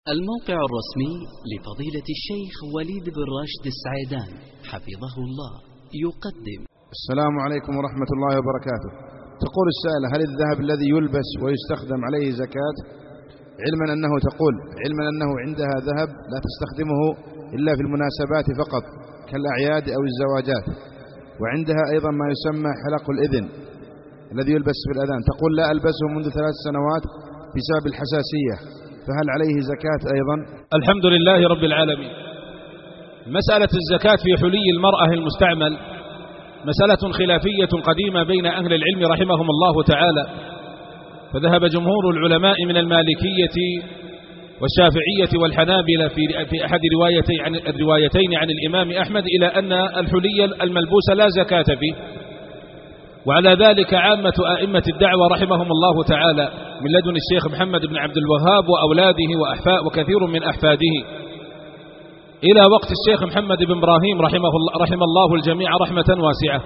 الموقع الرسمي لفضيلة الشيخ وليد بن راشد السعيدان حفظه الله يقدم. السلام عليكم ورحمة الله وبركاته. تقول السائلة: هل الذهب الذي يلبس ويستخدم عليه زكاة؟ علما أنه عندها ذهب لا تستخدمه إلا في المناسبات فقط كالأعياد أو الزواجات، وعندها أيضا ما يسمى حلق الإذن الذي يلبس في الأذان. تقول: لا ألبسه منذ 3 سنوات بسبب الحساسية، فهل عليه زكاة أيضا؟ الحمد لله رب العالمين. مسألة الزكاة في حلي المرأة المستعمل مسألة خلافية قديمة بين أهل العلم رحمهم الله تعالى، فذهب جمهور العلماء من المالكية والشافعية والحنابلة في أحد الروايتين عن الإمام أحمد إلى أن الحلي الملبوس لا زكاة فيه، وعلى ذلك عامة أئمة الدعوة رحمهم الله تعالى من لدن الشيخ محمد بن عبد الوهاب وأولاده وكثير من أحفاده إلى وقت الشيخ محمد بن إبراهيم رحم الله الجميع رحمة واسعة.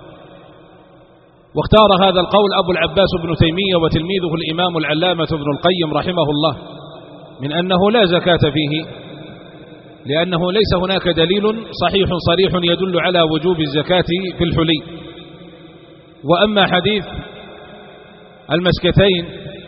واختار هذا القول أبو العباس بن تيمية وتلميذه الإمام العلامة ابن القيم رحمه الله من أنه لا زكاة فيه، لأنه ليس هناك دليل صحيح صريح يدل على وجوب الزكاة في الحلي. وأما حديث المسكتين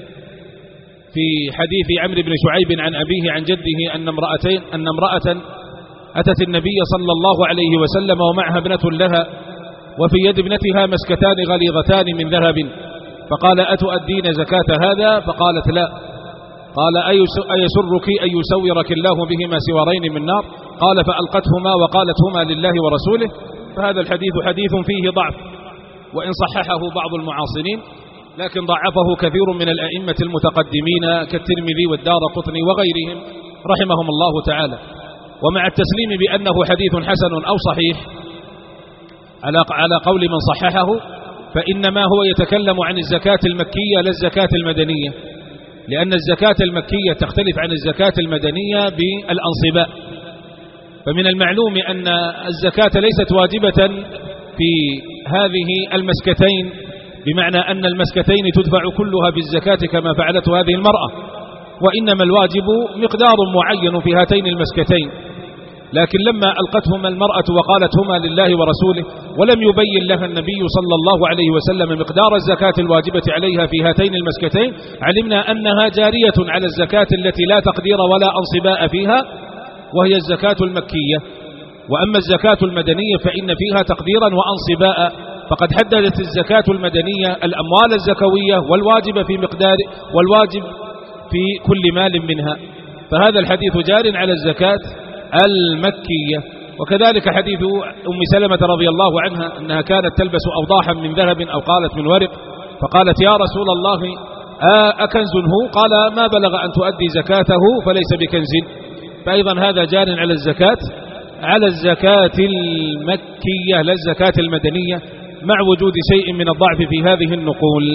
في حديث عمرو بن شعيب عن أبيه عن جده أن امرأة أتت النبي صلى الله عليه وسلم ومعها ابنة لها، وفي يد ابنتها مسكتان غليظتان من ذهب، فقال: أتؤدين زكاة هذا؟ فقالت: لا. قال: أيسرك أن يسورك الله بهما سوارين من نار؟ قال: فألقتهما وقالت: هما لله ورسوله. فهذا الحديث حديث فيه ضعف، وإن صححه بعض المعاصرين لكن ضعفه كثير من الأئمة المتقدمين كالترمذي والدارقطني وغيرهم رحمهم الله تعالى. ومع التسليم بأنه حديث حسن أو صحيح على قول من صححه، فإنما هو يتكلم عن الزكاة المكية لا الزكاة المدنية، لأن الزكاة المكية تختلف عن الزكاة المدنية بالأنصباء. فمن المعلوم أن الزكاة ليست واجبة في هذه المسكتين، بمعنى أن المسكتين تدفع كلها بالزكاة كما فعلت هذه المرأة، وإنما الواجب مقدار معين في هاتين المسكتين. لكن لما ألقتهما المرأة وقالت: هما لله ورسوله، ولم يبين لها النبي صلى الله عليه وسلم مقدار الزكاة الواجبة عليها في هاتين المسكتين، علمنا أنها جارية على الزكاة التي لا تقدير ولا أنصباء فيها، وهي الزكاة المكية. وأما الزكاة المدنية فإن فيها تقديرا وأنصباء، فقد حددت الزكاة المدنية الأموال الزكوية والواجب في كل مال منها. فهذا الحديث جار على الزكاة المكية. وكذلك حديث أم سلمة رضي الله عنها أنها كانت تلبس أوضاحا من ذهب أو قالت من ورق، فقالت: يا رسول الله أكنز هو؟ قال: ما بلغ أن تؤدي زكاته فليس بكنز. فأيضا هذا جار على الزكاة المكية لا الزكاة المدنية، مع وجود شيء من الضعف في هذه النقول.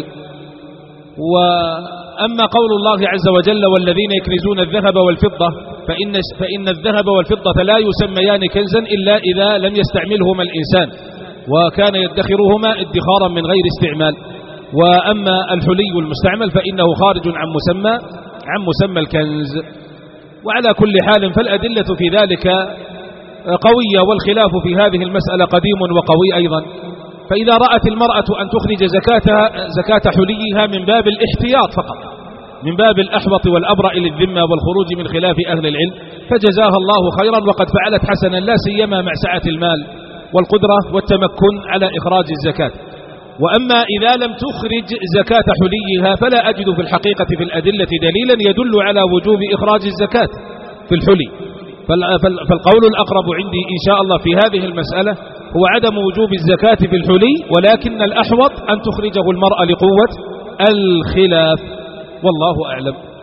وأما قول الله عز وجل: والذين يكنزون الذهب والفضة، فإن الذهب والفضة لا يسميان كنزا إلا إذا لم يستعملهما الإنسان، وكان يدخرهما ادخارا من غير استعمال. وأما الحلي المستعمل فإنه خارج عن مسمى الكنز. وعلى كل حال فالأدلة في ذلك قوية، والخلاف في هذه المسألة قديم وقوي أيضا. فإذا رأت المرأة أن تخرج زكاة حليها من باب الاحتياط فقط، من باب الأحوط والأبرأ للذمة والخروج من خلاف أهل العلم، فجزاها الله خيرا، وقد فعلت حسنا، لا سيما مع سعة المال والقدرة والتمكن على إخراج الزكاة. وأما إذا لم تخرج زكاة حليها فلا أجد في الحقيقة في الأدلة دليلا يدل على وجوب إخراج الزكاة في الحلي. فالقول الأقرب عندي إن شاء الله في هذه المسألة هو عدم وجوب الزكاة في الحلي، ولكن الأحوط أن تخرجه المرأة لقوة الخلاف، والله أعلم.